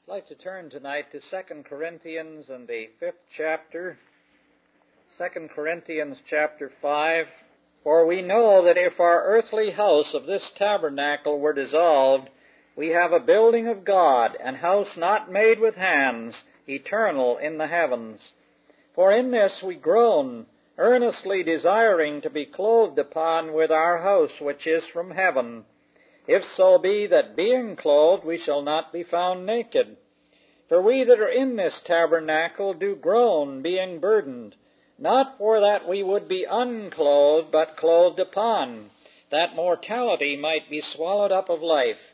I'd like to turn tonight to 2 Corinthians and the 5th chapter. 2 Corinthians chapter 5. For we know that if our earthly house of this tabernacle were dissolved, we have a building of God, an house not made with hands, eternal in the heavens. For in this we groan, earnestly desiring to be clothed upon with our house which is from heaven, if so be that being clothed we shall not be found naked. For we that are in this tabernacle do groan, being burdened, not for that we would be unclothed, but clothed upon, that mortality might be swallowed up of life.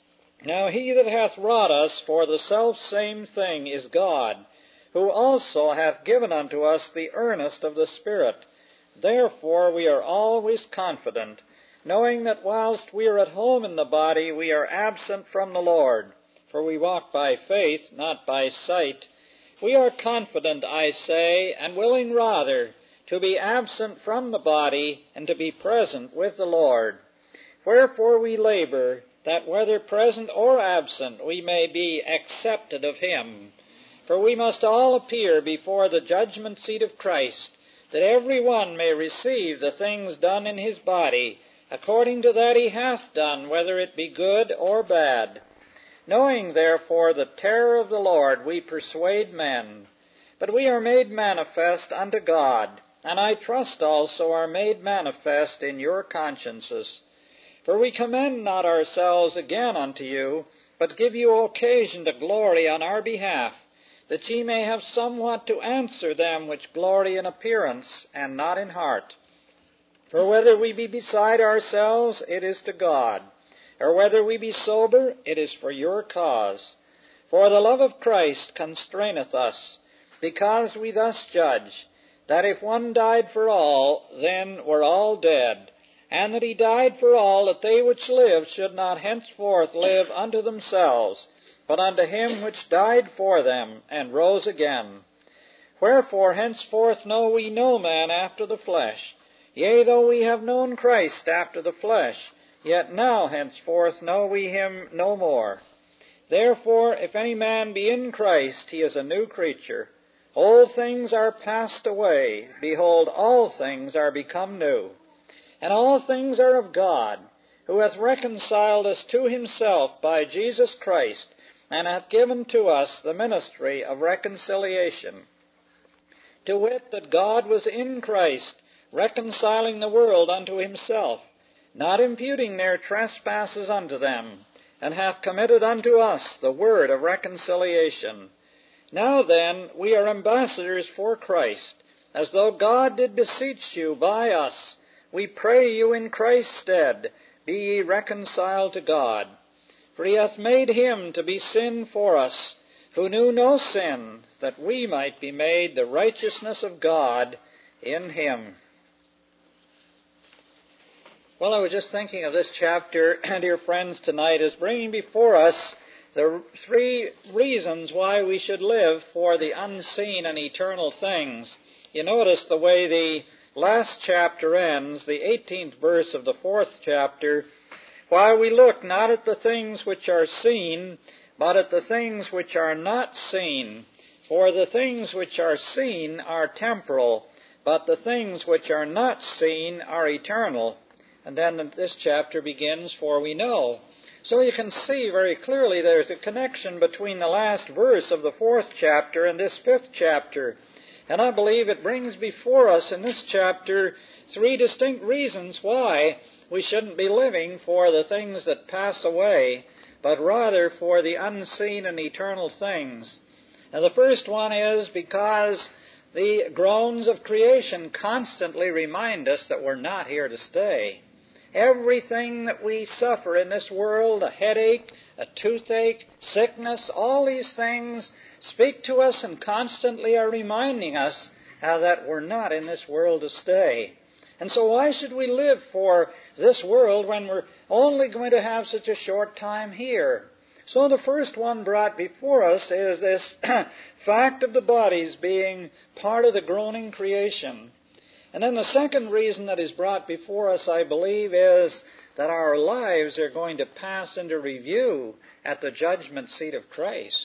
Now he that hath wrought us for the selfsame thing is God, who also hath given unto us the earnest of the Spirit. Therefore we are always confident, knowing that whilst we are at home in the body, we are absent from the Lord. For we walk by faith, not by sight. We are confident, I say, and willing rather, to be absent from the body, and to be present with the Lord. Wherefore we labor, that whether present or absent, we may be accepted of Him. For we must all appear before the judgment seat of Christ, that every one may receive the things done in his body, according to that he hath done, whether it be good or bad. Knowing therefore the terror of the Lord, we persuade men. But we are made manifest unto God, and I trust also are made manifest in your consciences. For we commend not ourselves again unto you, but give you occasion to glory on our behalf, that ye may have somewhat to answer them which glory in appearance, and not in heart. For whether we be beside ourselves, it is to God, or whether we be sober, it is for your cause. For the love of Christ constraineth us, because we thus judge, that if one died for all, then were all dead, and that he died for all, that they which live should not henceforth live unto themselves, but unto him which died for them, and rose again. Wherefore henceforth know we no man after the flesh. Yea, though we have known Christ after the flesh, yet now henceforth know we him no more. Therefore, if any man be in Christ, he is a new creature. Old things are passed away. Behold, all things are become new. And all things are of God, who hath reconciled us to himself by Jesus Christ, and hath given to us the ministry of reconciliation. To wit, that God was in Christ, reconciling the world unto himself, not imputing their trespasses unto them, and hath committed unto us the word of reconciliation. Now then, we are ambassadors for Christ, as though God did beseech you by us. We pray you in Christ's stead, be ye reconciled to God. For he hath made him to be sin for us, who knew no sin, that we might be made the righteousness of God in him. Well, I was just thinking of this chapter, dear friends, tonight as bringing before us the three reasons why we should live for the unseen and eternal things. You notice the way the last chapter ends, the 18th verse of the 4th chapter, while we look not at the things which are seen, but at the things which are not seen. For the things which are seen are temporal, but the things which are not seen are eternal. And then this chapter begins, for we know. So you can see very clearly there's a connection between the last verse of the 4th chapter and this 5th chapter. And I believe it brings before us in this chapter three distinct reasons why we shouldn't be living for the things that pass away, but rather for the unseen and eternal things. Now the first one is because the groans of creation constantly remind us that we're not here to stay. Everything that we suffer in this world, a headache, a toothache, sickness, all these things speak to us and constantly are reminding us that we're not in this world to stay. And so why should we live for this world when we're only going to have such a short time here? So the first one brought before us is this fact of the bodies being part of the groaning creation. And then the second reason that is brought before us, I believe, is that our lives are going to pass into review at the judgment seat of Christ.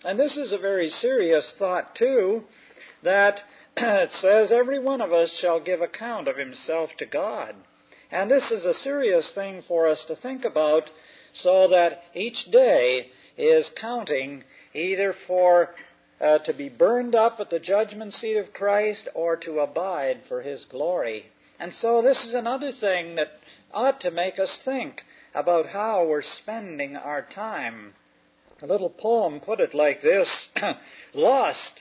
And this is a very serious thought, too, that it says every one of us shall give account of himself to God. And this is a serious thing for us to think about, so that each day is counting either for to be burned up at the judgment seat of Christ or to abide for His glory. And so this is another thing that ought to make us think about how we're spending our time. A little poem put it like this: lost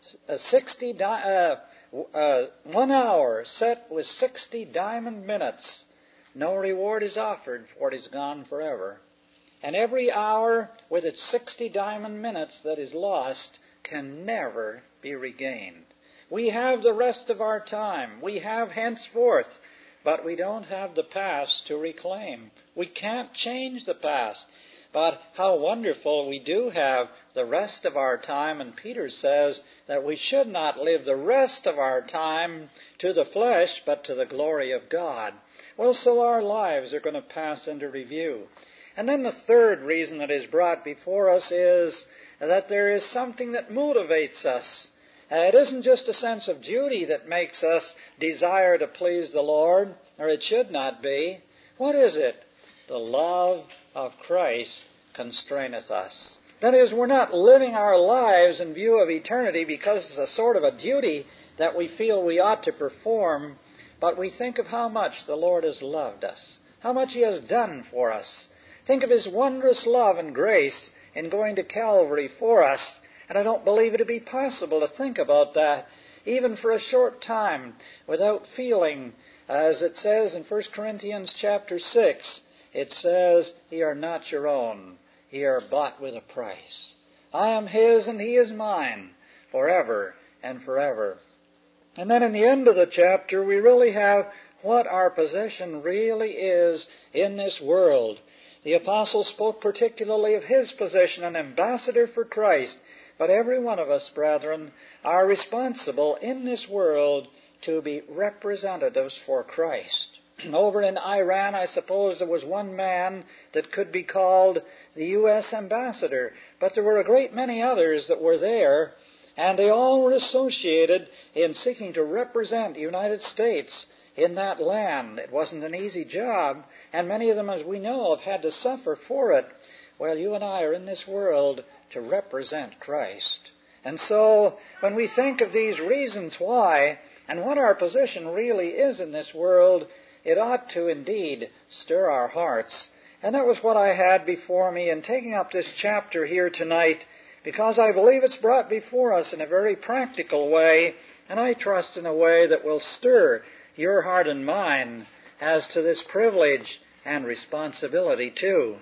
1 hour set with 60 diamond minutes. No reward is offered, for it is gone forever. And every hour with its 60 diamond minutes that is lost can never be regained. We have the rest of our time. We have henceforth, but we don't have the past to reclaim. We can't change the past. But how wonderful we do have the rest of our time. And Peter says that we should not live the rest of our time to the flesh, but to the glory of God. Well, so our lives are going to pass into review. And then the third reason that is brought before us is that there is something that motivates us. It isn't just a sense of duty that makes us desire to please the Lord, or it should not be. What is it? The love of Christ constraineth us. That is, we're not living our lives in view of eternity because it's a sort of a duty that we feel we ought to perform, but we think of how much the Lord has loved us, how much He has done for us. Think of His wondrous love and grace in going to Calvary for us. And I don't believe it to be possible to think about that, even for a short time, without feeling, as it says in 1 Corinthians chapter 6, it says, "Ye are not your own, ye are bought with a price. I am His and He is mine, forever and forever." And then in the end of the chapter, we really have what our position really is in this world. The apostle spoke particularly of his position, an ambassador for Christ. But every one of us, brethren, are responsible in this world to be representatives for Christ. Over in Iran, I suppose there was one man that could be called the U.S. ambassador, but there were a great many others that were there, and they all were associated in seeking to represent the United States in that land. It wasn't an easy job, and many of them, as we know, have had to suffer for it. Well, you and I are in this world to represent Christ. And so, when we think of these reasons why, and what our position really is in this world, it ought to indeed stir our hearts. And that was what I had before me in taking up this chapter here tonight, because I believe it's brought before us in a very practical way, and I trust in a way that will stir your heart and mine as to this privilege and responsibility too.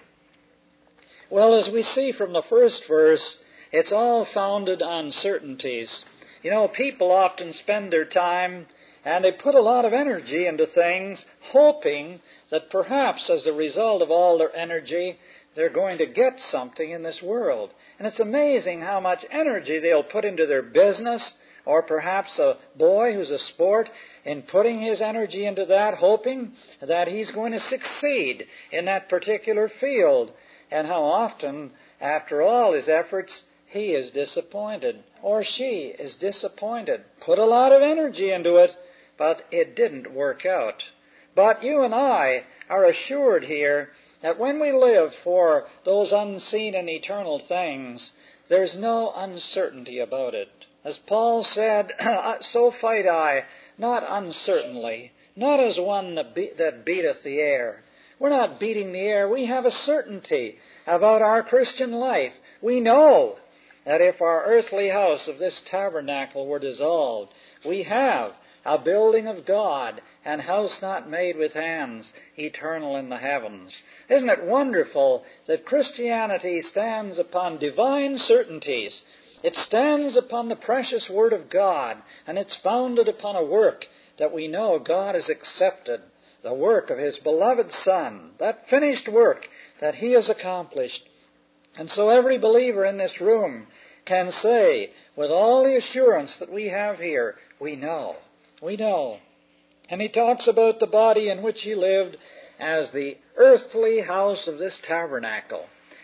Well, as we see from the first verse, it's all founded on certainties. You know, people often spend their time and they put a lot of energy into things, hoping that perhaps as a result of all their energy, they're going to get something in this world. And it's amazing how much energy they'll put into their business, or perhaps a boy who's a sport, in putting his energy into that, hoping that he's going to succeed in that particular field. And how often, after all his efforts, he is disappointed, or she is disappointed. Put a lot of energy into it, but it didn't work out. But you and I are assured here that when we live for those unseen and eternal things, there's no uncertainty about it. As Paul said, "So fight I, not uncertainly, not as one that beateth the air." We're not beating the air. We have a certainty about our Christian life. We know that if our earthly house of this tabernacle were dissolved, we have a building of God, and house not made with hands, eternal in the heavens. Isn't it wonderful that Christianity stands upon divine certainties? It stands upon the precious Word of God, and it's founded upon a work that we know God has accepted, the work of His beloved Son, that finished work that He has accomplished. And so every believer in this room can say, with all the assurance that we have here, we know. We know. And he talks about the body in which he lived as the earthly house of this tabernacle.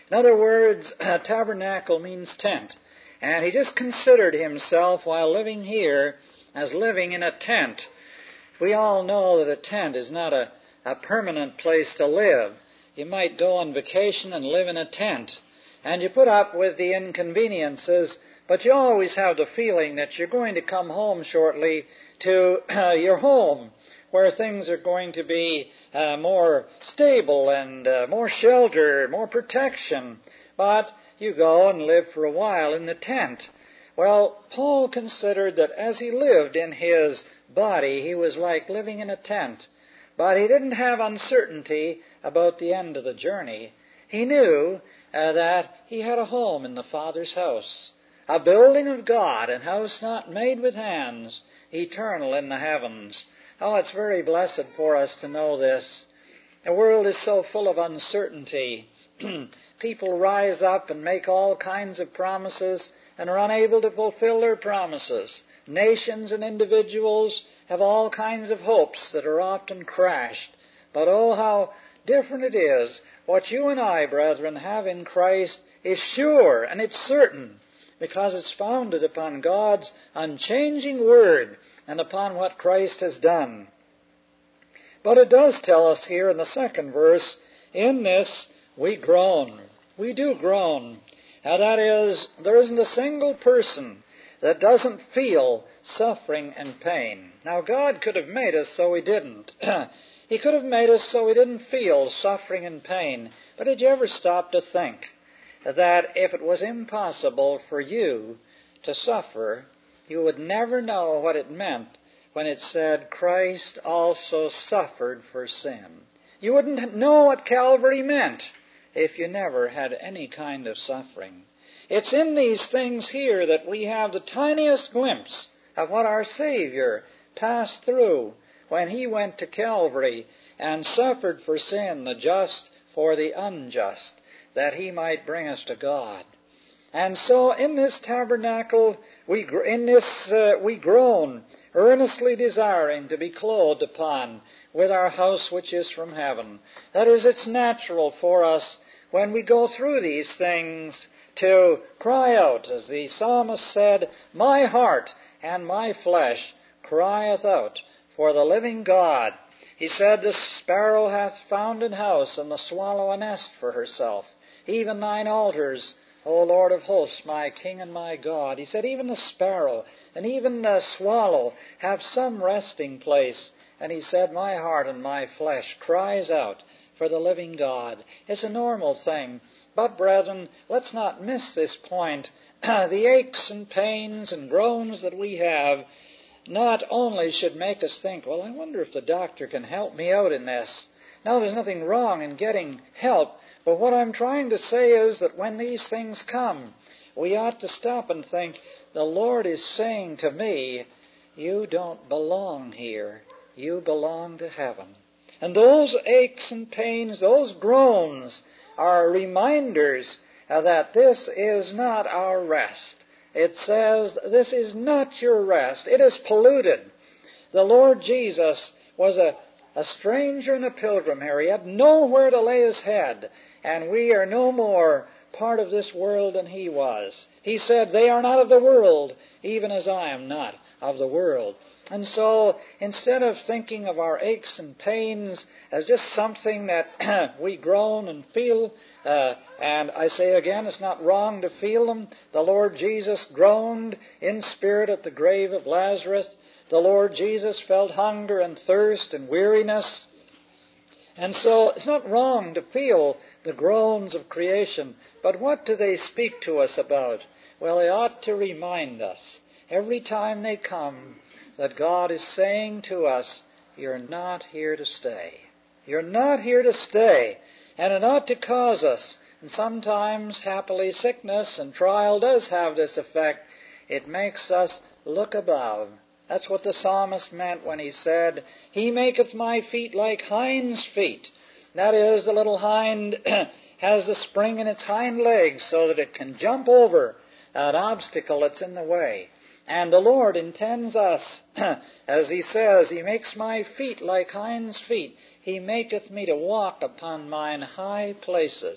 In other words, tabernacle means tent. And he just considered himself while living here as living in a tent. We all know that a tent is not a permanent place to live. You might go on vacation and live in a tent, and you put up with the inconveniences, but you always have the feeling that you're going to come home shortly to your home, where things are going to be more stable and more shelter, more protection. But you go and live for a while in the tent. Well, Paul considered that as he lived in his body, he was like living in a tent. But he didn't have uncertainty about the end of the journey. He knew that he had a home in the Father's house, a building of God, a house not made with hands, eternal in the heavens. Oh, it's very blessed for us to know this. The world is so full of uncertainty. People rise up and make all kinds of promises and are unable to fulfill their promises. Nations and individuals have all kinds of hopes that are often crashed. But oh, how different it is. What you and I, brethren, have in Christ is sure and it's certain, because it's founded upon God's unchanging Word and upon what Christ has done. But it does tell us here in the second verse, in this we groan. We do groan. Now that is, there isn't a single person that doesn't feel suffering and pain. Now God could have made us so He didn't. He could have made us so we didn't feel suffering and pain. But did you ever stop to think that if it was impossible for you to suffer, you would never know what it meant when it said, Christ also suffered for sin? You wouldn't know what Calvary meant if you never had any kind of suffering. It's in these things here that we have the tiniest glimpse of what our Savior passed through when He went to Calvary and suffered for sin, the just for the unjust, that He might bring us to God. And so in this tabernacle, we groan, earnestly desiring to be clothed upon with our house which is from heaven. That is, it's natural for us when we go through these things to cry out, as the psalmist said, my heart and my flesh crieth out for the living God. He said, the sparrow hath found an house, and the swallow a nest for herself. Even thine altars, O Lord of hosts, my King and my God. He said, even the sparrow and even the swallow have some resting place. And he said, my heart and my flesh cries out for the living God. It's a normal thing. But, brethren, let's not miss this point. The aches and pains and groans that we have not only should make us think, well, I wonder if the doctor can help me out in this. Now, there's nothing wrong in getting help, but what I'm trying to say is that when these things come, we ought to stop and think, the Lord is saying to me, you don't belong here. You belong to heaven. And those aches and pains, those groans, are reminders that this is not our rest. It says, this is not your rest. It is polluted. The Lord Jesus was a stranger and a pilgrim here. He had nowhere to lay His head. And we are no more part of this world than He was. He said, they are not of the world, even as I am not of the world. And so, instead of thinking of our aches and pains as just something that we groan and feel, and I say again, it's not wrong to feel them. The Lord Jesus groaned in spirit at the grave of Lazarus. The Lord Jesus felt hunger and thirst and weariness. And so, it's not wrong to feel the groans of creation. But what do they speak to us about? Well, they ought to remind us, every time they come, that God is saying to us, you're not here to stay. You're not here to stay. And it ought to cause us, and sometimes, happily, sickness and trial does have this effect. It makes us look above. That's what the psalmist meant when he said, He maketh my feet like hinds' feet. That is, the little hind has the spring in its hind legs so that it can jump over an obstacle that's in the way. And the Lord intends us, as He says, He makes my feet like hinds' feet. He maketh me to walk upon mine high places.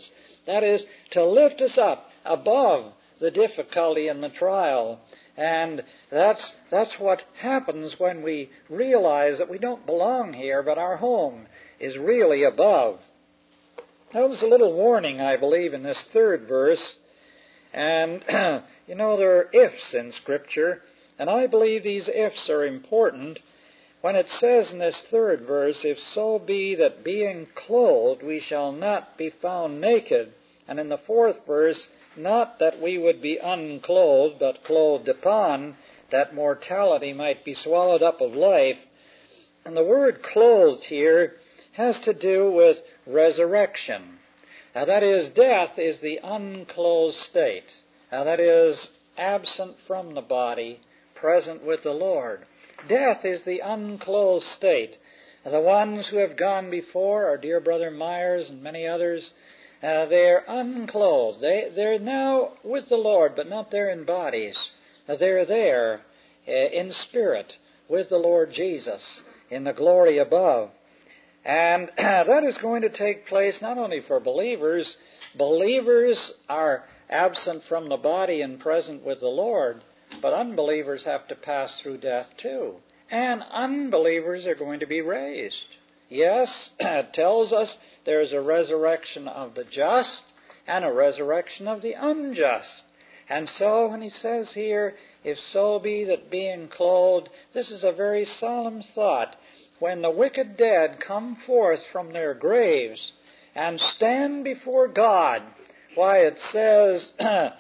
That is, to lift us up above the difficulty and the trial. And that's what happens when we realize that we don't belong here, but our home is really above. Now, there's a little warning, I believe, in this third verse. And, you know, there are ifs in Scripture, and I believe these ifs are important. When it says in this third verse, if so be that being clothed we shall not be found naked, and in the fourth verse, not that we would be unclothed, but clothed upon, that mortality might be swallowed up of life. And the word clothed here has to do with resurrection. Now, that is, death is the unclothed state. Now, that is, absent from the body, present with the Lord. Death is the unclothed state. The ones who have gone before, our dear brother Myers and many others, they're unclothed. They're now with the Lord, but not there in bodies. They're there in spirit with the Lord Jesus in the glory above. And that is going to take place not only for believers. Believers are absent from the body and present with the Lord, but unbelievers have to pass through death too. And unbelievers are going to be raised. Yes, it tells us there's a resurrection of the just and a resurrection of the unjust. And so when he says here, if so be that being clothed, this is a very solemn thought. When the wicked dead come forth from their graves and stand before God, why it says,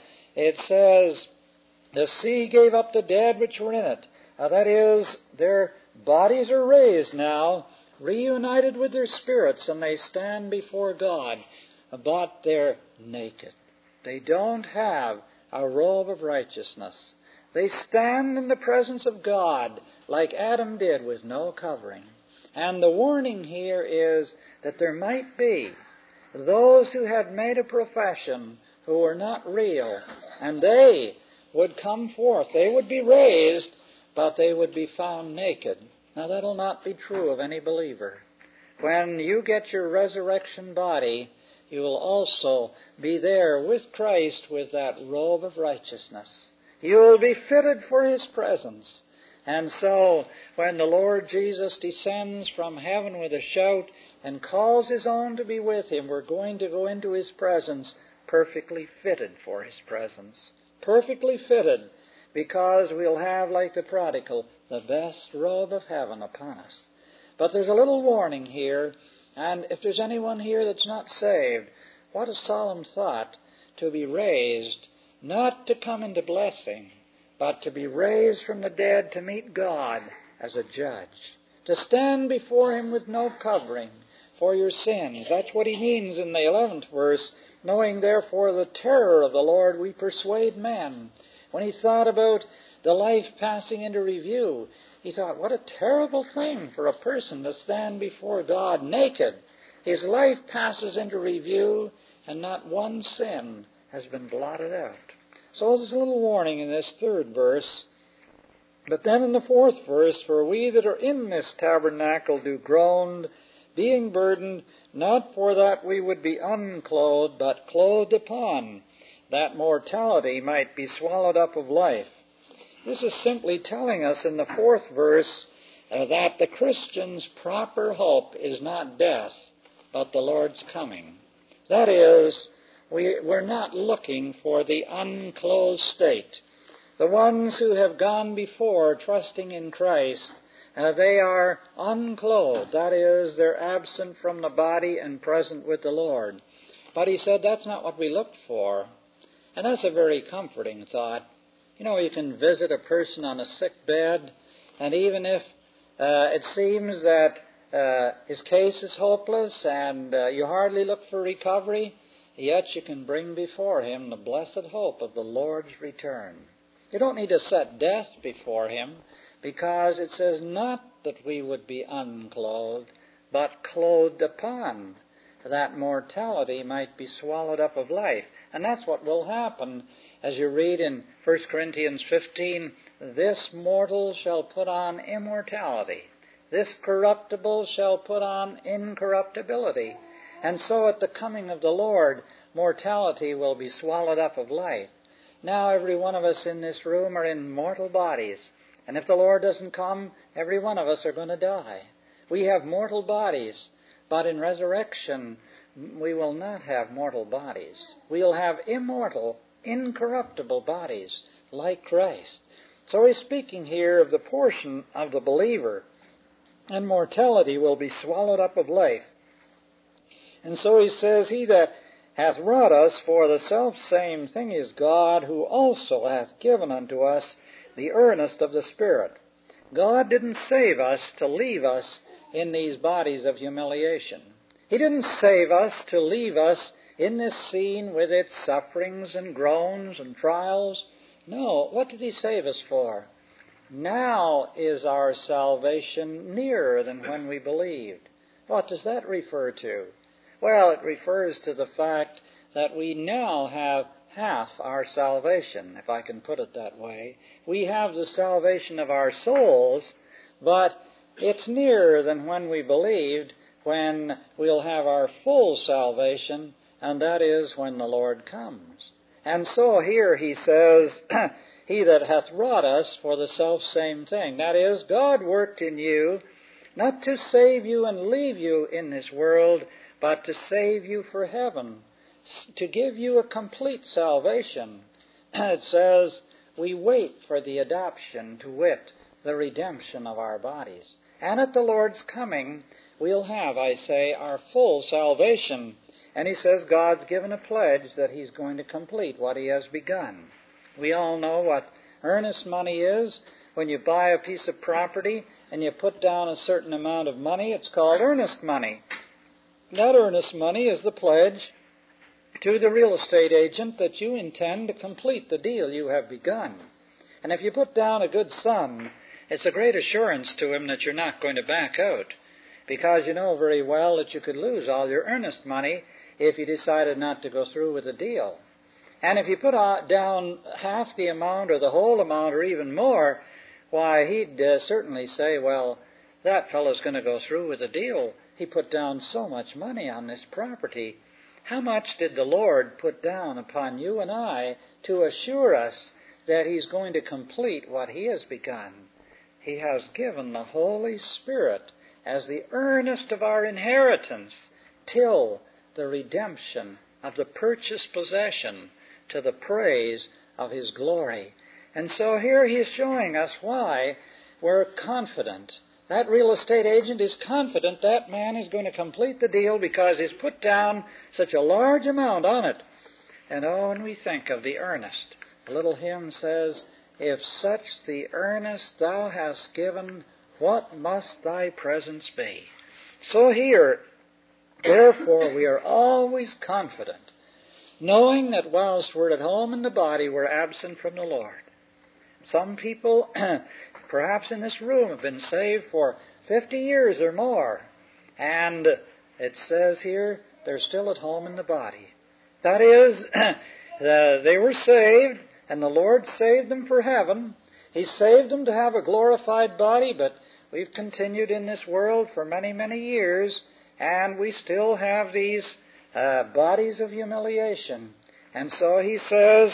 the sea gave up the dead which were in it. That is, their bodies are raised now, reunited with their spirits, and they stand before God, but they're naked. They don't have a robe of righteousness. They stand in the presence of God like Adam did with no covering. And the warning here is that there might be those who had made a profession who were not real, and they would come forth. They would be raised, but they would be found naked. Now, that'll not be true of any believer. When you get your resurrection body, you will also be there with Christ with that robe of righteousness. You will be fitted for His presence. And so, when the Lord Jesus descends from heaven with a shout and calls His own to be with Him, we're going to go into His presence perfectly fitted for His presence. Perfectly fitted, because we'll have, like the prodigal, the best robe of heaven upon us. But there's a little warning here, and if there's anyone here that's not saved, what a solemn thought to be raised, not to come into blessing, but to be raised from the dead to meet God as a judge, to stand before Him with no covering for your sins. That's what he means in the 11th verse, knowing therefore the terror of the Lord we persuade men. When he thought about the life passing into review, he thought, what a terrible thing for a person to stand before God naked. His life passes into review, and not one sin has been blotted out. So there's a little warning in this third verse. But then in the fourth verse, for we that are in this tabernacle do groan, being burdened, not for that we would be unclothed, but clothed upon, that mortality might be swallowed up of life. This is simply telling us in the fourth verse that the Christian's proper hope is not death, but the Lord's coming. That is, we're not looking for the unclothed state. The ones who have gone before trusting in Christ, they are unclothed. That is, they're absent from the body and present with the Lord. But he said that's not what we looked for. And that's a very comforting thought. You know, you can visit a person on a sick bed, and even if it seems that his case is hopeless and you hardly look for recovery, yet you can bring before him the blessed hope of the Lord's return. You don't need to set death before him, because it says not that we would be unclothed, but clothed upon, that mortality might be swallowed up of life. And that's what will happen as you read in 1 Corinthians 15, this mortal shall put on immortality. This corruptible shall put on incorruptibility. And so at the coming of the Lord, mortality will be swallowed up of life. Now every one of us in this room are in mortal bodies. And if the Lord doesn't come, every one of us are going to die. We have mortal bodies, but in resurrection we will not have mortal bodies. We'll have immortal, incorruptible bodies like Christ. So he's speaking here of the portion of the believer, and mortality will be swallowed up of life. And so he says, He that hath wrought us for the selfsame thing is God, who also hath given unto us the earnest of the Spirit. God didn't save us to leave us in these bodies of humiliation. He didn't save us to leave us in this scene with its sufferings and groans and trials. No, what did He save us for? Now is our salvation nearer than when we believed. What does that refer to? Well, it refers to the fact that we now have half our salvation, if I can put it that way. We have the salvation of our souls, but it's nearer than when we believed, when we'll have our full salvation, and that is when the Lord comes. And so here he says, He that hath wrought us for the selfsame thing. That is, God worked in you, not to save you and leave you in this world, but to save you for heaven, to give you a complete salvation. It says, we wait for the adoption, to wit, the redemption of our bodies. And at the Lord's coming, we'll have, I say, our full salvation. And he says God's given a pledge that He's going to complete what He has begun. We all know what earnest money is. When you buy a piece of property and you put down a certain amount of money, it's called earnest money. That earnest money is the pledge to the real estate agent that you intend to complete the deal you have begun. And if you put down a good sum, it's a great assurance to him that you're not going to back out, because you know very well that you could lose all your earnest money if you decided not to go through with the deal. And if you put down half the amount or the whole amount or even more, why, he'd certainly say, well, that fellow's going to go through with the deal. He put down so much money on this property. How much did the Lord put down upon you and I to assure us that He's going to complete what He has begun? He has given the Holy Spirit as the earnest of our inheritance till the redemption of the purchased possession, to the praise of His glory. And so here He is showing us why we're confident. That real estate agent is confident that man is going to complete the deal because he's put down such a large amount on it. And oh, when we think of the earnest, the little hymn says, if such the earnest thou hast given, what must thy presence be? So here, therefore, we are always confident, knowing that whilst we're at home in the body, we're absent from the Lord. Some people, perhaps in this room, have been saved for 50 years or more, and it says here they're still at home in the body. That is, they were saved, and the Lord saved them for heaven. He saved them to have a glorified body, but we've continued in this world for many, many years, and we still have these bodies of humiliation. And so he says,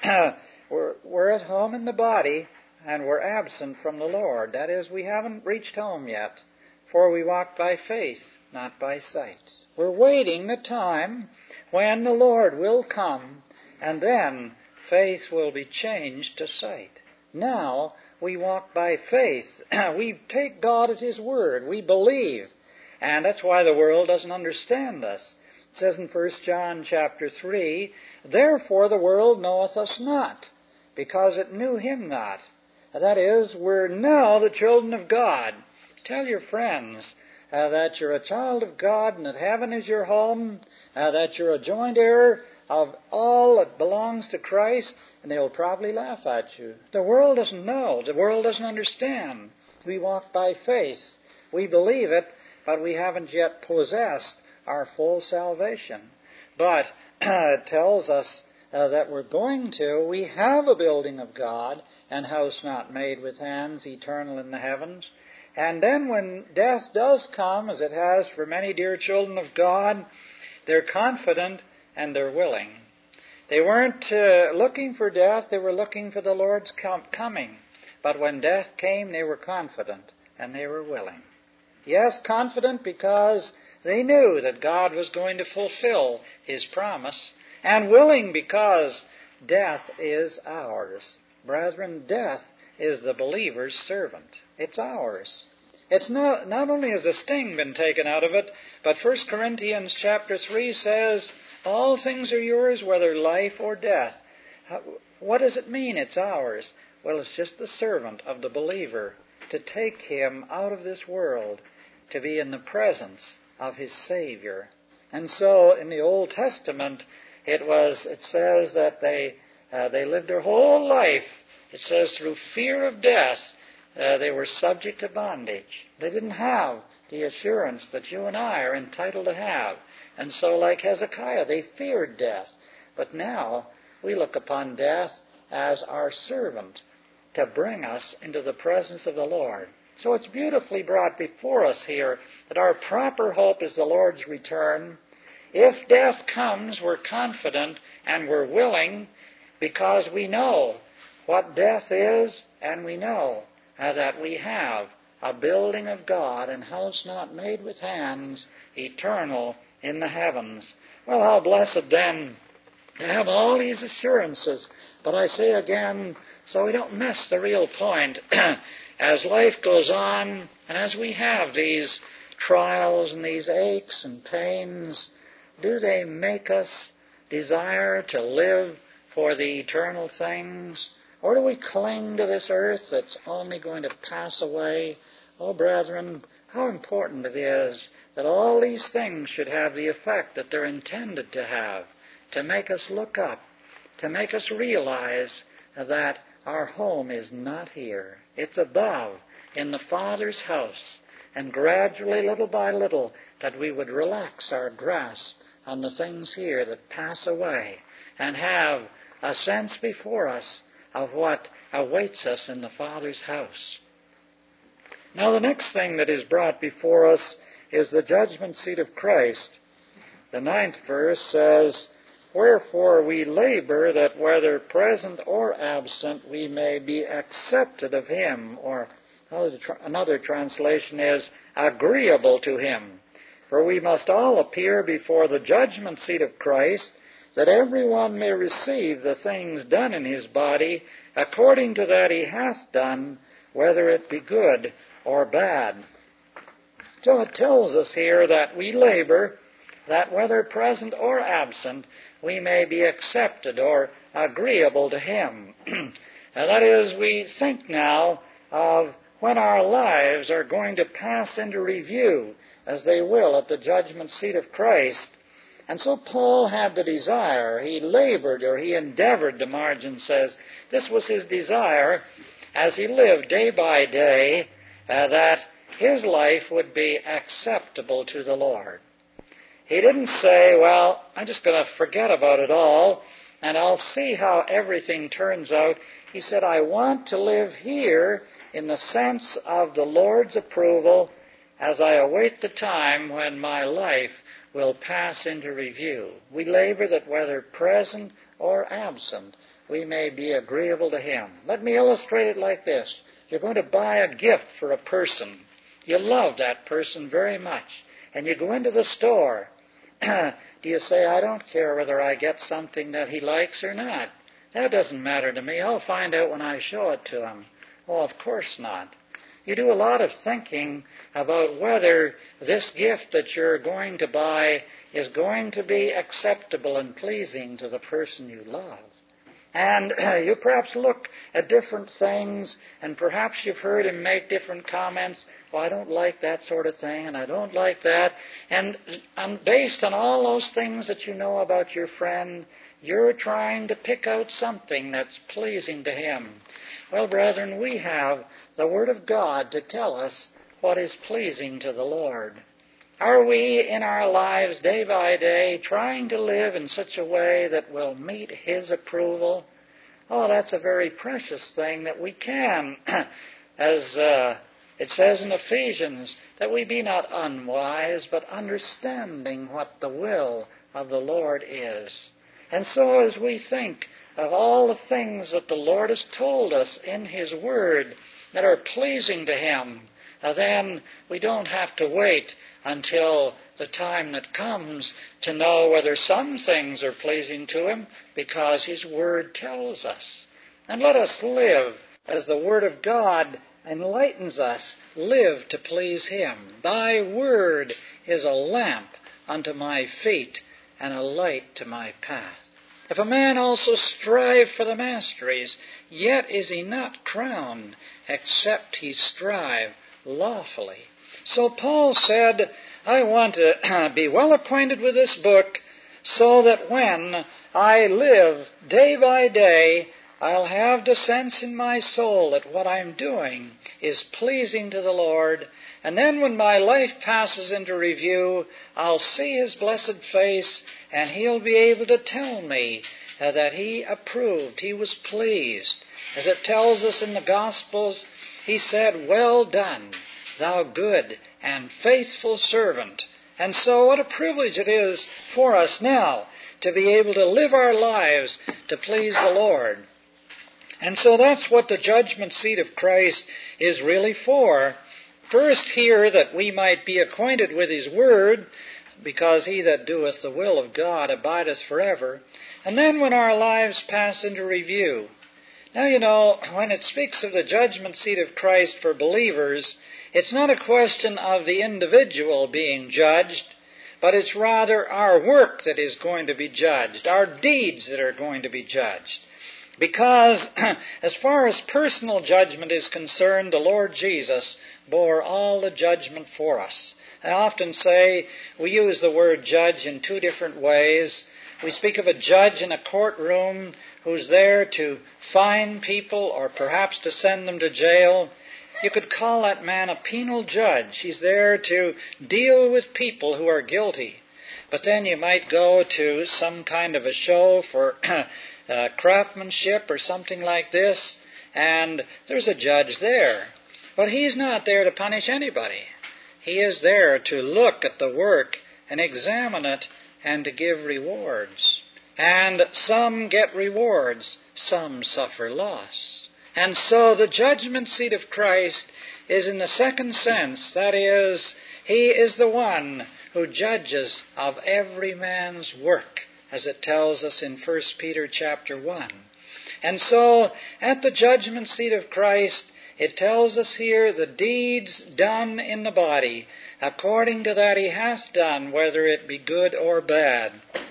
we're at home in the body, and we're absent from the Lord. That is, we haven't reached home yet, for we walk by faith, not by sight. We're waiting the time when the Lord will come, and then faith will be changed to sight. Now, we walk by faith. We take God at His word. We believe. And that's why the world doesn't understand us. It says in 1 John chapter 3, therefore the world knoweth us not, because it knew Him not. That is, we're now the children of God. Tell your friends that you're a child of God and that heaven is your home, that you're a joint heir of all that belongs to Christ, and they'll probably laugh at you. The world doesn't know. The world doesn't understand. We walk by faith. We believe it, but we haven't yet possessed our full salvation. But it tells us that we're going to. We have a building of God, and house not made with hands, eternal in the heavens. And then when death does come, as it has for many dear children of God, they're confident and they're willing. They weren't looking for death, they were looking for the Lord's coming. But when death came, they were confident and they were willing. Yes, confident because they knew that God was going to fulfill His promise, and willing because death is ours. Brethren, death is the believer's servant. It's ours. It's not only has the sting been taken out of it, but 1 Corinthians chapter 3 says, all things are yours, whether life or death. What does it mean it's ours? Well, it's just the servant of the believer to take him out of this world, to be in the presence of his Savior. And so in the Old Testament, it says that they lived their whole life, it says through fear of death, they were subject to bondage. They didn't have the assurance that you and I are entitled to have. And so like Hezekiah, they feared death. But now we look upon death as our servant to bring us into the presence of the Lord. So it's beautifully brought before us here that our proper hope is the Lord's return. If death comes, we're confident and we're willing because we know what death is, and we know that we have a building of God, and house not made with hands, eternal in the heavens. Well, how blessed then to have all these assurances. But I say again, so we don't miss the real point, as life goes on, and as we have these trials and these aches and pains, do they make us desire to live for the eternal things? Or do we cling to this earth that's only going to pass away? Oh, brethren, how important it is that all these things should have the effect that they're intended to have, to make us look up, to make us realize that our home is not here. It's above, in the Father's house. And gradually, little by little, that we would relax our grasp on the things here that pass away and have a sense before us of what awaits us in the Father's house. Now the next thing that is brought before us is the judgment seat of Christ. The 9th verse says, wherefore we labor that whether present or absent we may be accepted of Him. Or another translation is, agreeable to Him. For we must all appear before the judgment seat of Christ, that every one may receive the things done in his body according to that he hath done, whether it be good or bad. So it tells us here that we labor, that whether present or absent, we may be accepted or agreeable to Him. And that is, we think now of when our lives are going to pass into review, as they will at the judgment seat of Christ. And so Paul had the desire, he labored, or he endeavored, the margin says, this was his desire as he lived day by day, that his life would be acceptable to the Lord. He didn't say, well, I'm just going to forget about it all, and I'll see how everything turns out. He said, I want to live here in the sense of the Lord's approval as I await the time when my life will pass into review. We labor that whether present or absent, we may be agreeable to Him. Let me illustrate it like this. You're going to buy a gift for a person. You love that person very much. And you go into the store. Do you say, I don't care whether I get something that he likes or not? That doesn't matter to me. I'll find out when I show it to him. Oh, of course not. You do a lot of thinking about whether this gift that you're going to buy is going to be acceptable and pleasing to the person you love. And you perhaps look at different things, and perhaps you've heard him make different comments. Well, I don't like that sort of thing, and I don't like that. And based on all those things that you know about your friend, you're trying to pick out something that's pleasing to him. Well, brethren, we have the Word of God to tell us what is pleasing to the Lord. Are we in our lives day by day trying to live in such a way that will meet His approval? Oh, that's a very precious thing that we can. As it says in Ephesians, that we be not unwise, but understanding what the will of the Lord is. And so as we think of all the things that the Lord has told us in His Word that are pleasing to Him, then we don't have to wait until the time that comes to know whether some things are pleasing to Him, because His Word tells us. And let us live as the Word of God enlightens us. Live to please Him. Thy Word is a lamp unto my feet and a light to my path. If a man also strive for the masteries, yet is he not crowned, except he strive lawfully. So Paul said, I want to be well acquainted with this book, so that when I live day by day, I'll have the sense in my soul that what I'm doing is pleasing to the Lord. And then when my life passes into review, I'll see His blessed face, and He'll be able to tell me that He approved, He was pleased. As it tells us in the Gospels, He said, well done, thou good and faithful servant. And so what a privilege it is for us now to be able to live our lives to please the Lord. And so that's what the judgment seat of Christ is really for. First here, that we might be acquainted with His Word, because he that doeth the will of God abideth forever. And then when our lives pass into review. Now, you know, when it speaks of the judgment seat of Christ for believers, it's not a question of the individual being judged, but it's rather our work that is going to be judged, our deeds that are going to be judged. Because as far as personal judgment is concerned, the Lord Jesus bore all the judgment for us. I often say we use the word judge in two different ways. We speak of a judge in a courtroom who's there to fine people or perhaps to send them to jail. You could call that man a penal judge. He's there to deal with people who are guilty. But then you might go to some kind of a show for craftsmanship or something like this, and there's a judge there. But he's not there to punish anybody. He is there to look at the work and examine it and to give rewards. And some get rewards, some suffer loss. And so the judgment seat of Christ is in the second sense, that is, He is the one who judges of every man's work, as it tells us in 1 Peter chapter 1. And so, at the judgment seat of Christ, it tells us here the deeds done in the body, according to that He hath done, whether it be good or bad.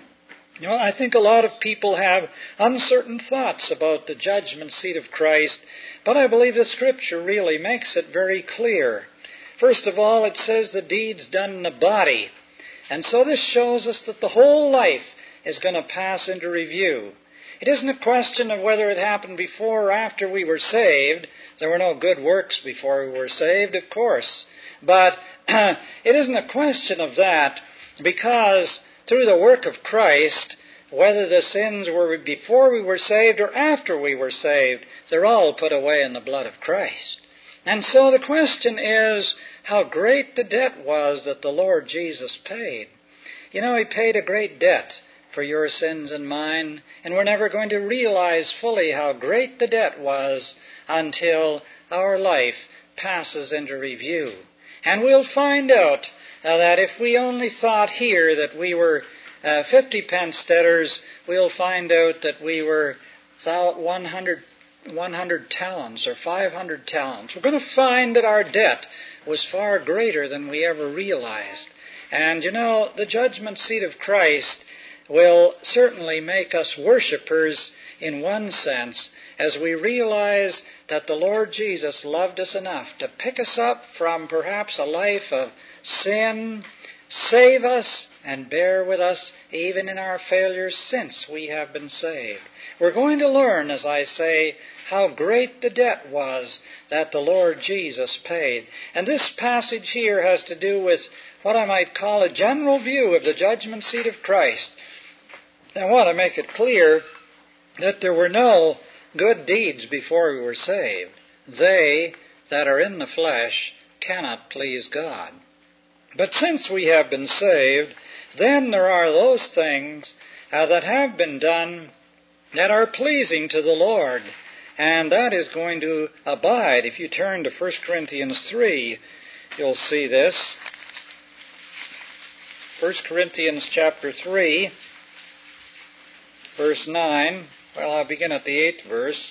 You know, I think a lot of people have uncertain thoughts about the judgment seat of Christ, but I believe the Scripture really makes it very clear. First of all, it says the deeds done in the body. And so this shows us that the whole life is going to pass into review. It isn't a question of whether it happened before or after we were saved. There were no good works before we were saved, of course. But it isn't a question of that, because through the work of Christ, whether the sins were before we were saved or after we were saved, they're all put away in the blood of Christ. And so the question is how great the debt was that the Lord Jesus paid. You know, He paid a great debt for your sins and mine, and we're never going to realize fully how great the debt was until our life passes into review. And we'll find out that if we only thought here that we were 50 pence debtors, we'll find out that we were 100 talents or 500 talents. We're going to find that our debt was far greater than we ever realized. And you know, the judgment seat of Christ will certainly make us worshipers in one sense, as we realize that the Lord Jesus loved us enough to pick us up from perhaps a life of sin, save us, and bear with us even in our failures since we have been saved. We're going to learn, as I say, how great the debt was that the Lord Jesus paid. And this passage here has to do with what I might call a general view of the judgment seat of Christ. I want to make it clear that there were no good deeds before we were saved. They that are in the flesh cannot please God. But since we have been saved, then there are those things that have been done that are pleasing to the Lord. And that is going to abide. If you turn to 1 Corinthians 3, you'll see this. 1 Corinthians chapter 3, verse 9. Well, I'll begin at the 8th verse.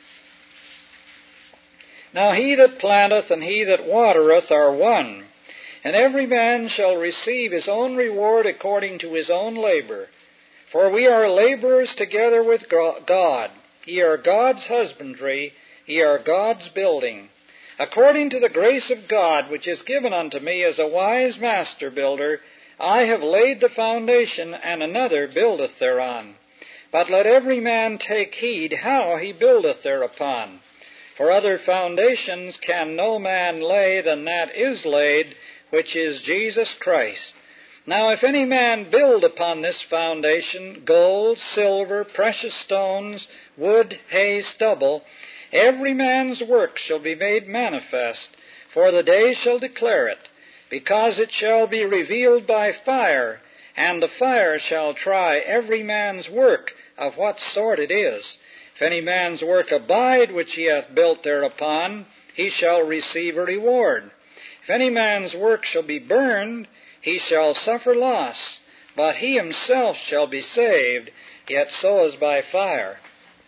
Now he that planteth and he that watereth are one, and every man shall receive his own reward according to his own labor. For we are laborers together with God. Ye are God's husbandry, ye are God's building. According to the grace of God, which is given unto me as a wise master builder, I have laid the foundation, and another buildeth thereon. But let every man take heed how he buildeth thereupon. For other foundations can no man lay than that is laid, which is Jesus Christ. Now if any man build upon this foundation gold, silver, precious stones, wood, hay, stubble, every man's work shall be made manifest, for the day shall declare it, because it shall be revealed by fire, and the fire shall try every man's work of what sort it is. If any man's work abide which he hath built thereupon, he shall receive a reward. If any man's work shall be burned, he shall suffer loss, but he himself shall be saved, yet so as by fire.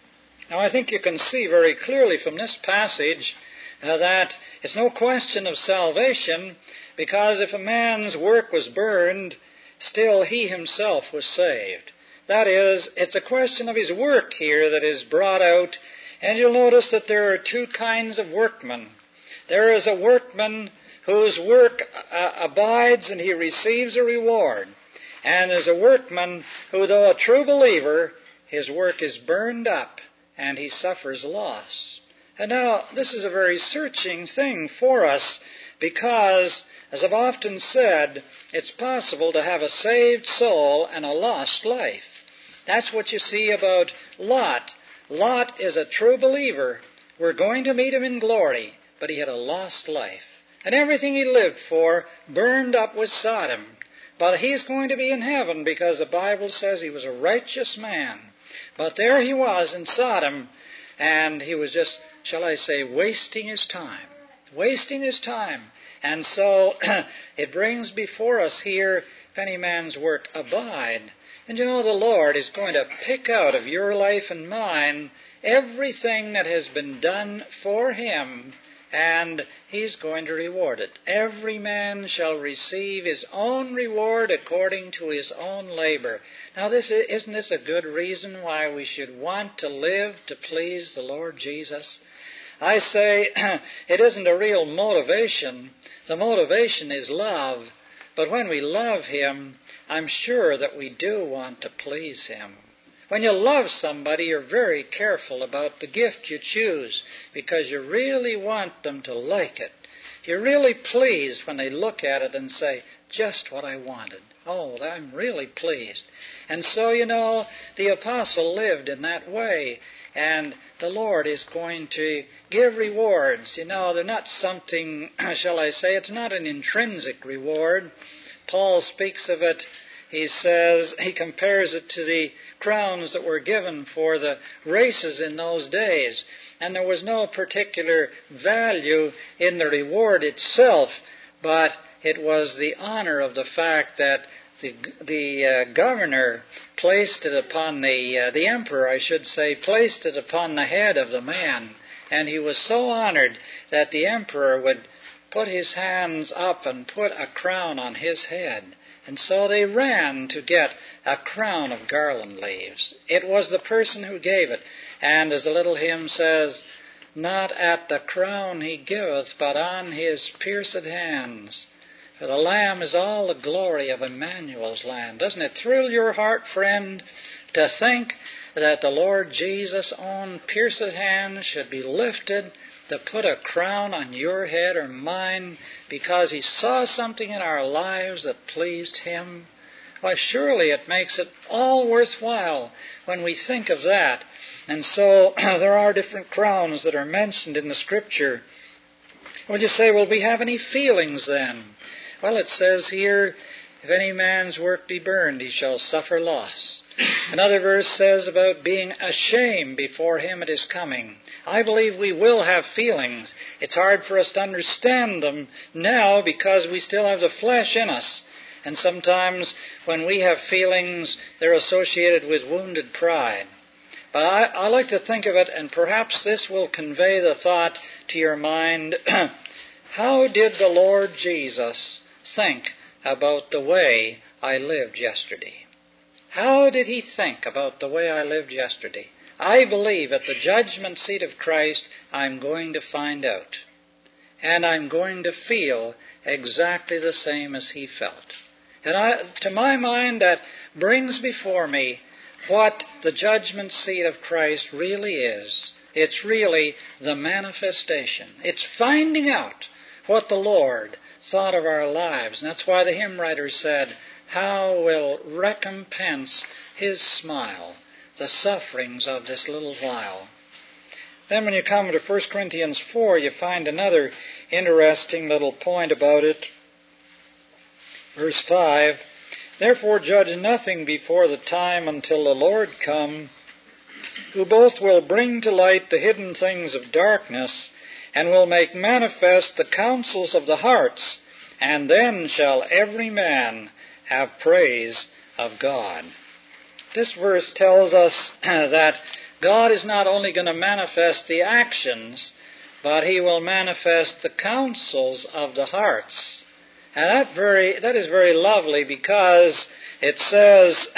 Now I think you can see very clearly from this passage that it's no question of salvation, because if a man's work was burned, still he himself was saved. That is, it's a question of his work here that is brought out, and you'll notice that there are two kinds of workmen. There is a workman whose work abides and he receives a reward. And there's a workman who, though a true believer, his work is burned up and he suffers loss. And now, this is a very searching thing for us because, as I've often said, it's possible to have a saved soul and a lost life. That's what you see about Lot. Lot is a true believer. We're going to meet him in glory, but he had a lost life. And everything he lived for burned up with Sodom. But he's going to be in heaven because the Bible says he was a righteous man. But there he was in Sodom, and he was just, shall I say, wasting his time. Wasting his time. And so it brings before us here, if any man's work abide. And you know, the Lord is going to pick out of your life and mine everything that has been done for Him, and He's going to reward it. Every man shall receive his own reward according to his own labor. Now, isn't this a good reason why we should want to live to please the Lord Jesus? I say it isn't a real motivation. The motivation is love. But when we love Him, I'm sure that we do want to please Him. When you love somebody, you're very careful about the gift you choose because you really want them to like it. You're really pleased when they look at it and say, just what I wanted. Oh, I'm really pleased. And so, you know, the apostle lived in that way. And the Lord is going to give rewards. You know, they're not something, shall I say, it's not an intrinsic reward. Paul speaks of it. He says, he compares it to the crowns that were given for the races in those days. And there was no particular value in the reward itself, but it was the honor of the fact that the governor placed it upon the emperor, I should say, placed it upon the head of the man. And he was so honored that the emperor would put his hands up and put a crown on his head. And so they ran to get a crown of garland leaves. It was the person who gave it. And as the little hymn says, not at the crown he giveth, but on his pierced hands. For the Lamb is all the glory of Emmanuel's land. Doesn't it thrill your heart, friend, to think that the Lord Jesus' own pierced hands should be lifted to put a crown on your head or mine because He saw something in our lives that pleased Him? Why, surely it makes it all worthwhile when we think of that. And so there are different crowns that are mentioned in the Scripture. Well, you say, will we have any feelings then? Well, it says here, if any man's work be burned, he shall suffer loss. Another verse says about being ashamed before him at his coming. I believe we will have feelings. It's hard for us to understand them now because we still have the flesh in us. And sometimes when we have feelings, they're associated with wounded pride. But I like to think of it, and perhaps this will convey the thought to your mind. How did the Lord Jesus think about the way I lived yesterday? How did he think about the way I lived yesterday? I believe at the judgment seat of Christ, I'm going to find out. And I'm going to feel exactly the same as he felt. And to my mind, that brings before me what the judgment seat of Christ really is. It's really the manifestation. It's finding out what the Lord thought of our lives. And that's why the hymn writer said, how will recompense his smile the sufferings of this little while. Then when you come to 1 Corinthians 4, you find another interesting little point about it. Verse 5, therefore judge nothing before the time until the Lord come, who both will bring to light the hidden things of darkness, and will make manifest the counsels of the hearts, and then shall every man have praise of God. This verse tells us that God is not only going to manifest the actions, but he will manifest the counsels of the hearts. And that is very lovely, because it says,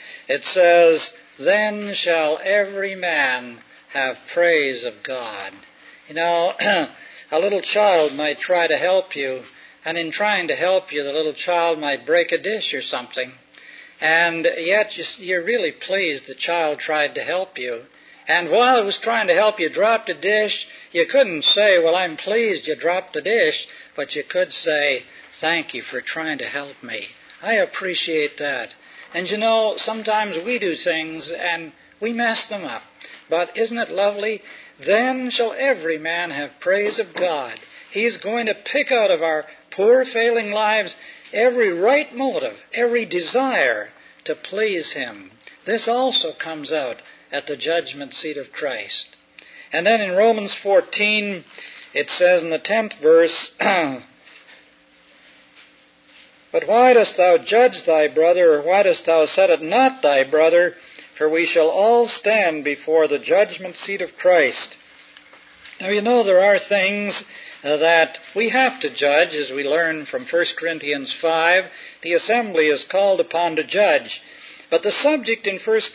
then shall every man have praise of God. You know, a little child might try to help you, and in trying to help you, the little child might break a dish or something. And yet you're really pleased the child tried to help you. And while it was trying to help you drop the dish, you couldn't say, well, I'm pleased you dropped the dish, but you could say, thank you for trying to help me. I appreciate that. And you know, sometimes we do things and we mess them up. But isn't it lovely? Then shall every man have praise of God. He's going to pick out of our poor, failing lives every right motive, every desire to please him. This also comes out at the judgment seat of Christ. And then in Romans 14, it says in the 10th verse, but why dost thou judge thy brother, or why dost thou set it not thy brother? For we shall all stand before the judgment seat of Christ. Now you know there are things that we have to judge, as we learn from 1 Corinthians 5. The assembly is called upon to judge. But the subject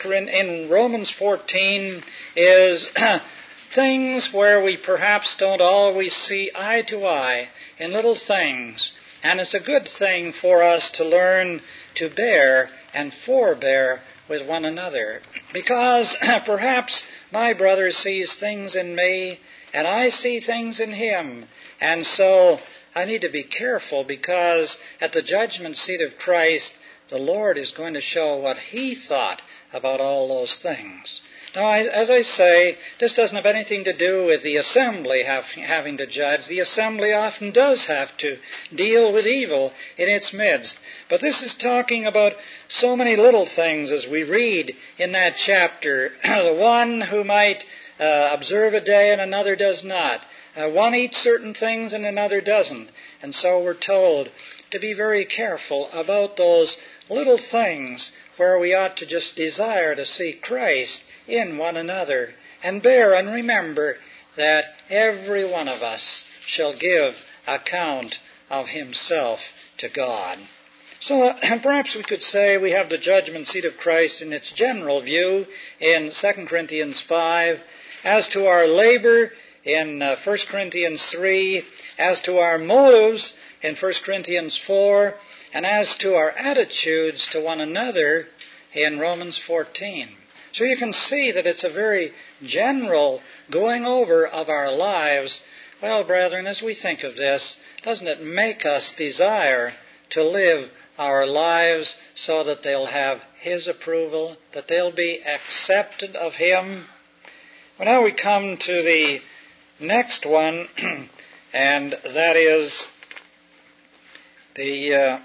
in Romans 14 is things where we perhaps don't always see eye to eye in little things. And it's a good thing for us to learn to bear and forbear with one another. Because perhaps my brother sees things in me, and I see things in him. And so I need to be careful, because at the judgment seat of Christ, the Lord is going to show what he thought about all those things. Now, as I say, this doesn't have anything to do with the assembly having to judge. The assembly often does have to deal with evil in its midst. But this is talking about so many little things as we read in that chapter. The one who might observe a day and another does not. One eats certain things and another doesn't. And so we're told to be very careful about those little things where we ought to just desire to see Christ in one another, and bear and remember that every one of us shall give account of himself to God. So perhaps we could say we have the judgment seat of Christ in its general view in 2 Corinthians 5, as to our labor in 1 Corinthians 3, as to our motives in 1 Corinthians 4, and as to our attitudes to one another in Romans 14. So you can see that it's a very general going over of our lives. Well, brethren, as we think of this, doesn't it make us desire to live our lives so that they'll have his approval, that they'll be accepted of him? Well, now we come to the next one, and that is The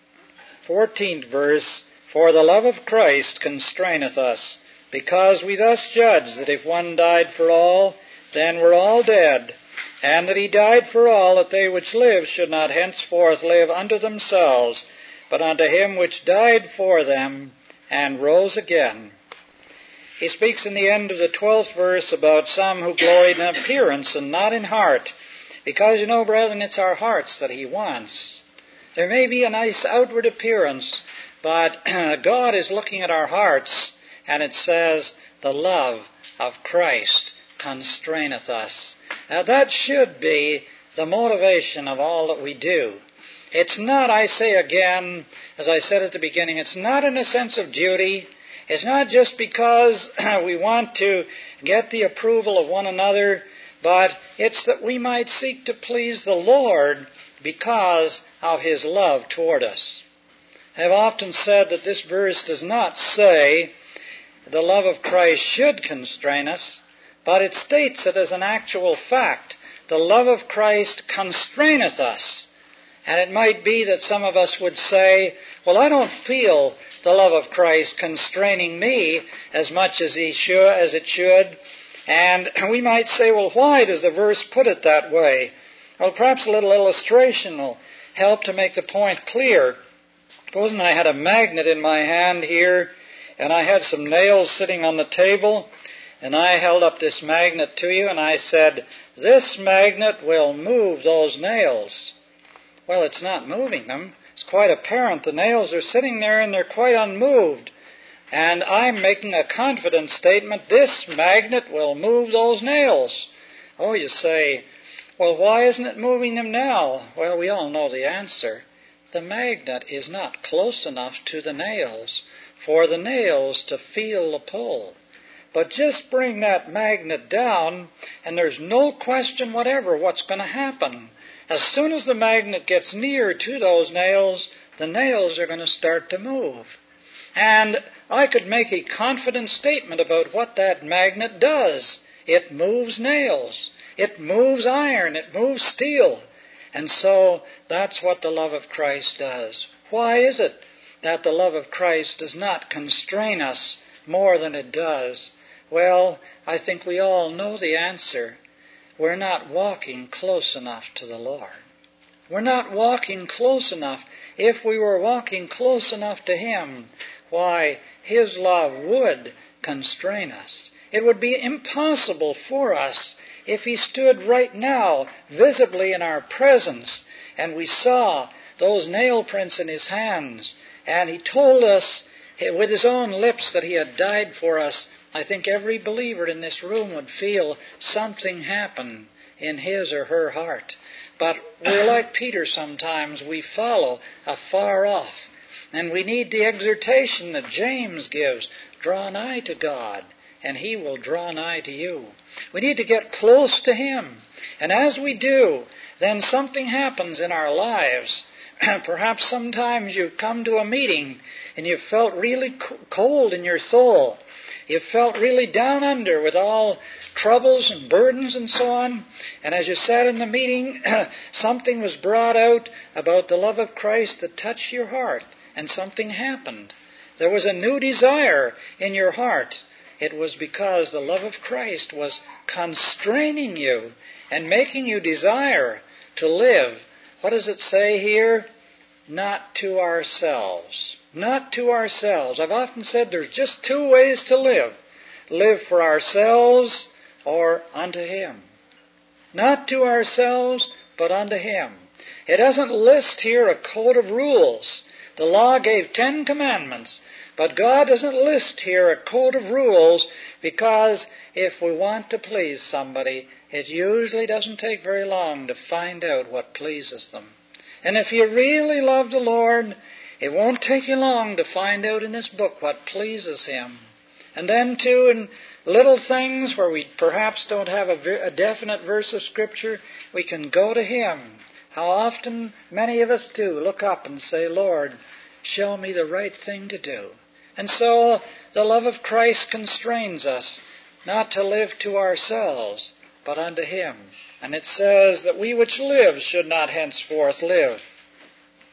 14th verse, "For the love of Christ constraineth us, because we thus judge that if one died for all, then were all dead, and that he died for all, that they which live should not henceforth live unto themselves, but unto him which died for them, and rose again." He speaks in the end of the 12th verse about some who gloried in appearance and not in heart, because, you know, brethren, it's our hearts that he wants. There may be a nice outward appearance, but God is looking at our hearts, and it says, "The love of Christ constraineth us." Now that should be the motivation of all that we do. It's not, I say again, as I said at the beginning, it's not in a sense of duty. It's not just because we want to get the approval of one another, but it's that we might seek to please the Lord because of His love toward us. I have often said that this verse does not say the love of Christ should constrain us, but it states it as an actual fact. The love of Christ constraineth us. And it might be that some of us would say, well, I don't feel the love of Christ constraining me as much as it should. And we might say, well, why does the verse put it that way? Well, perhaps a little illustration will help to make the point clear. Supposing I had a magnet in my hand here, and I had some nails sitting on the table, and I held up this magnet to you, and I said, "This magnet will move those nails." Well, it's not moving them. It's quite apparent. The nails are sitting there and they're quite unmoved. And I'm making a confident statement, this magnet will move those nails. Oh, you say, well, why isn't it moving them now? Well, we all know the answer. The magnet is not close enough to the nails for the nails to feel the pull. But just bring that magnet down, and there's no question whatever what's going to happen. As soon as the magnet gets near to those nails, the nails are going to start to move. And I could make a confident statement about what that magnet does. It moves nails. It moves iron. It moves steel. And so that's what the love of Christ does. Why is it that the love of Christ does not constrain us more than it does? Well, I think we all know the answer. We're not walking close enough to the Lord. We're not walking close enough. If we were walking close enough to Him, why, His love would constrain us. It would be impossible for us if He stood right now visibly in our presence and we saw those nail prints in His hands and He told us with His own lips that He had died for us. I think every believer in this room would feel something happen in his or her heart. But we're like Peter sometimes. We follow afar off. And we need the exhortation that James gives. Draw nigh to God, and He will draw nigh to you. We need to get close to Him. And as we do, then something happens in our lives. Perhaps sometimes you've come to a meeting and you've felt really cold in your soul. You felt really down under with all troubles and burdens and so on. And as you sat in the meeting, something was brought out about the love of Christ that touched your heart. And something happened. There was a new desire in your heart. It was because the love of Christ was constraining you and making you desire to live. What does it say here? Not to ourselves. Not to ourselves. I've often said there's just two ways to live. Live for ourselves or unto Him. Not to ourselves, but unto Him. It doesn't list here a code of rules. The law gave 10 commandments, but God doesn't list here a code of rules because if we want to please somebody, it usually doesn't take very long to find out what pleases them. And if you really love the Lord, it won't take you long to find out in this book what pleases Him. And then, too, in little things where we perhaps don't have a definite verse of Scripture, we can go to Him. How often many of us do look up and say, Lord, show me the right thing to do. And so the love of Christ constrains us not to live to ourselves, but unto Him. And it says that we which live should not henceforth live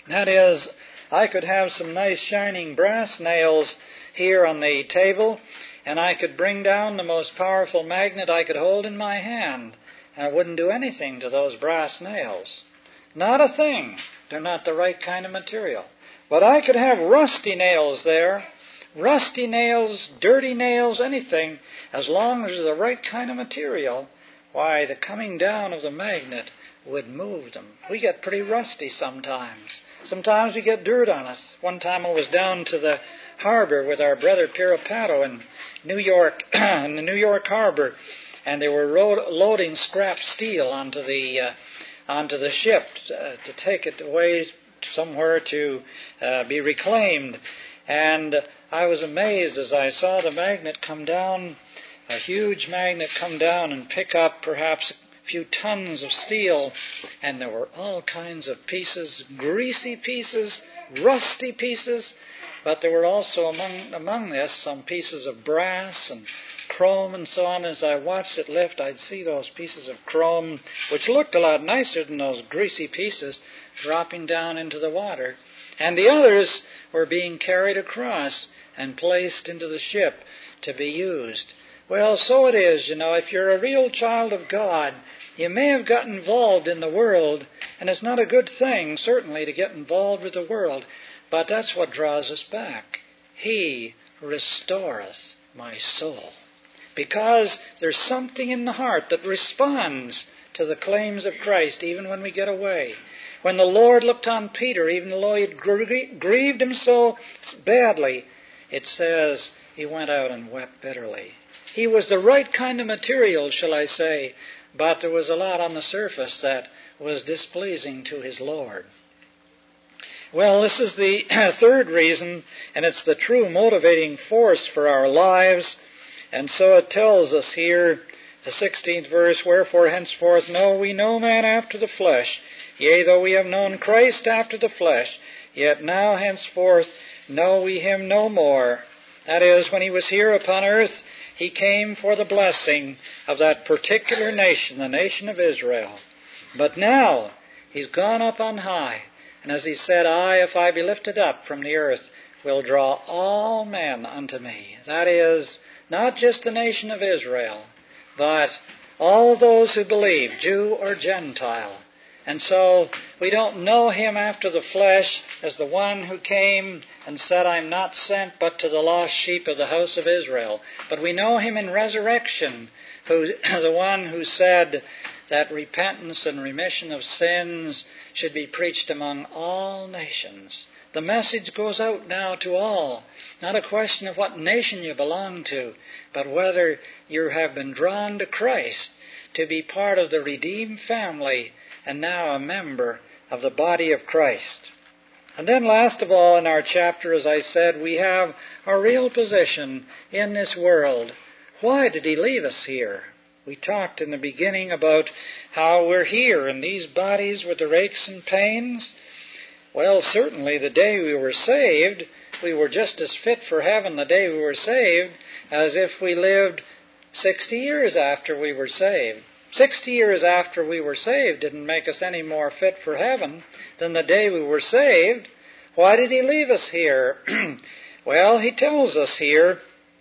That is, I could have some nice shining brass nails here on the table, and I could bring down the most powerful magnet I could hold in my hand, and it wouldn't do anything to those brass nails. Not a thing. They're not the right kind of material. But I could have rusty nails there, rusty nails, dirty nails, anything, as long as they're the right kind of material. Why, the coming down of the magnet would move them. We get pretty rusty sometimes. Sometimes we get dirt on us. One time I was down to the harbor with our brother Pirapato in New York, in the New York harbor, and they were loading scrap steel onto the ship to take it away somewhere to be reclaimed. And I was amazed as I saw the magnet come down, a huge magnet come down and pick up perhaps a few tons of steel, and there were all kinds of pieces, greasy pieces, rusty pieces, but there were also among this some pieces of brass and chrome and so on. As I watched it lift, I'd see those pieces of chrome, which looked a lot nicer than those greasy pieces, dropping down into the water. And the others were being carried across and placed into the ship to be used. Well, so it is, if you're a real child of God, you may have got involved in the world, and it's not a good thing, certainly, to get involved with the world, but that's what draws us back. He restoreth my soul. Because there's something in the heart that responds to the claims of Christ, even when we get away. When the Lord looked on Peter, even though he had grieved him so badly, it says he went out and wept bitterly. He was the right kind of material, shall I say, but there was a lot on the surface that was displeasing to his Lord. Well, this is the third reason, and it's the true motivating force for our lives. And so it tells us here, the 16th verse, Wherefore henceforth know we no man after the flesh. Yea, though we have known Christ after the flesh, yet now henceforth know we him no more. That is, when he was here upon earth, he came for the blessing of that particular nation, the nation of Israel. But now he's gone up on high, and as he said, I, if I be lifted up from the earth, will draw all men unto me. That is, not just the nation of Israel, but all those who believe, Jew or Gentile. And so we don't know him after the flesh as the one who came and said, I'm not sent but to the lost sheep of the house of Israel. But we know him in resurrection, the one who said that repentance and remission of sins should be preached among all nations. The message goes out now to all. Not a question of what nation you belong to, but whether you have been drawn to Christ to be part of the redeemed family and now a member of the body of Christ. And then last of all in our chapter, as I said, we have our real position in this world. Why did he leave us here? We talked in the beginning about how we're here in these bodies with the aches and pains. Well, certainly the day we were saved, we were just as fit for heaven the day we were saved as if we lived 60 years after we were saved. 60 years after we were saved didn't make us any more fit for heaven than the day we were saved. Why did he leave us here? Well, he tells us here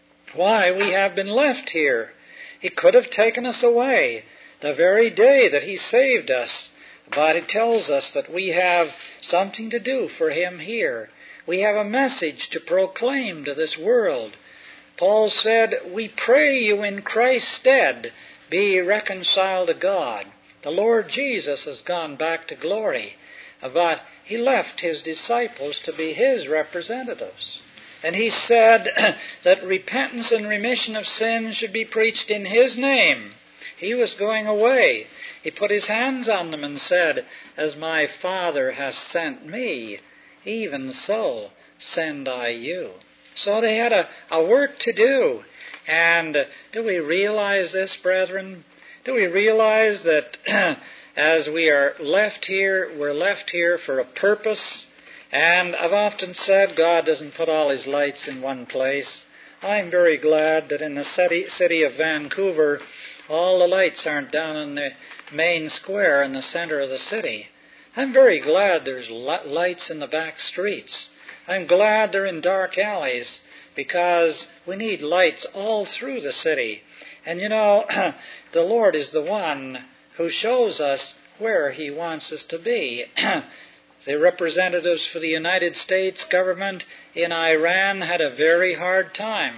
why we have been left here. He could have taken us away the very day that he saved us, but it tells us that we have something to do for him here. We have a message to proclaim to this world. Paul said, we pray you in Christ's stead, be reconciled to God. The Lord Jesus has gone back to glory, but he left his disciples to be his representatives. And he said that repentance and remission of sins should be preached in his name. He was going away. He put his hands on them and said, as my Father has sent me, even so send I you. So they had a work to do. And do we realize this, brethren? Do we realize that as we are left here, we're left here for a purpose? And I've often said God doesn't put all his lights in one place. I'm very glad that in the city of Vancouver, all the lights aren't down in the main square in the center of the city. I'm very glad there's lights in the back streets. I'm glad they're in dark alleys, because we need lights all through the city. And the Lord is the one who shows us where He wants us to be. The representatives for the United States government in Iran had a very hard time.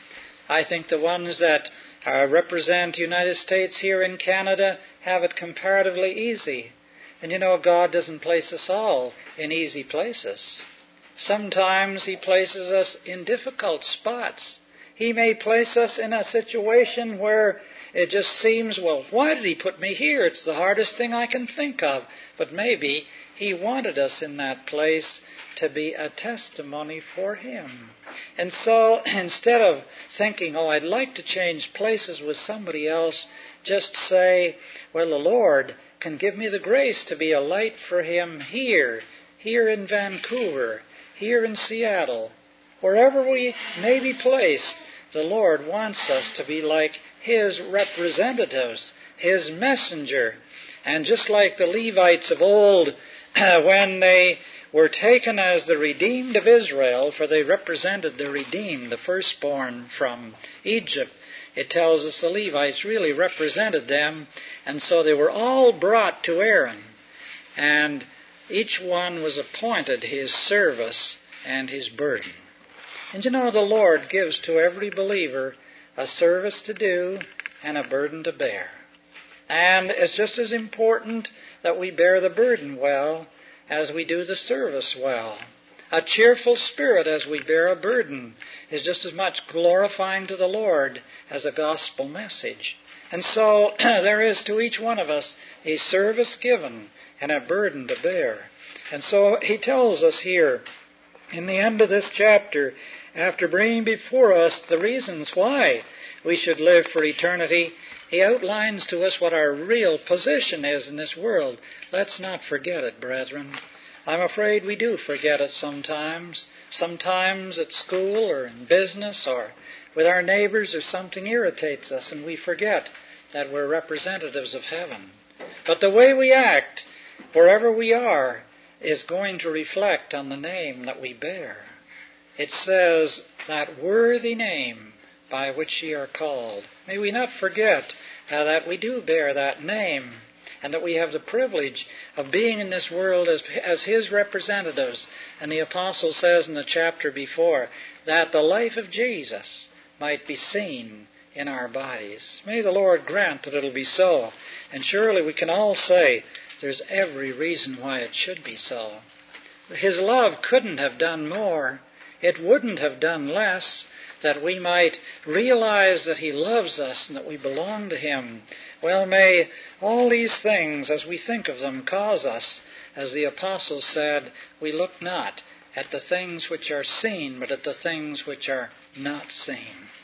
I think the ones that represent the United States here in Canada have it comparatively easy. And God doesn't place us all in easy places. Sometimes He places us in difficult spots. He may place us in a situation where it just seems, well, why did He put me here? It's the hardest thing I can think of. But maybe He wanted us in that place to be a testimony for Him. And so instead of thinking, I'd like to change places with somebody else, just say, well, the Lord can give me the grace to be a light for Him here in Vancouver, here in Seattle, wherever we may be placed. The Lord wants us to be like His representatives, His messenger. And just like the Levites of old, when they were taken as the redeemed of Israel, for they represented the redeemed, the firstborn from Egypt, it tells us the Levites really represented them, and so they were all brought to Aaron, and each one was appointed his service and his burden. And the Lord gives to every believer a service to do and a burden to bear. And it's just as important that we bear the burden well as we do the service well. A cheerful spirit as we bear a burden is just as much glorifying to the Lord as a gospel message. And so there is to each one of us a service given and a burden to bear. And so He tells us here in the end of this chapter, after bringing before us the reasons why we should live for eternity, He outlines to us what our real position is in this world. Let's not forget it, brethren. I'm afraid we do forget it sometimes. Sometimes at school or in business or with our neighbors or something irritates us and we forget that we're representatives of heaven. But the way we act, wherever we are, is going to reflect on the name that we bear. It says, that worthy name by which ye are called. May we not forget that we do bear that name, and that we have the privilege of being in this world as His representatives. And the Apostle says in the chapter before, that the life of Jesus might be seen in our bodies. May the Lord grant that it'll be so. And surely we can all say, there's every reason why it should be so. His love couldn't have done more. It wouldn't have done less, that we might realize that He loves us and that we belong to Him. Well, may all these things, as we think of them, cause us, as the Apostle said, we look not at the things which are seen, but at the things which are not seen.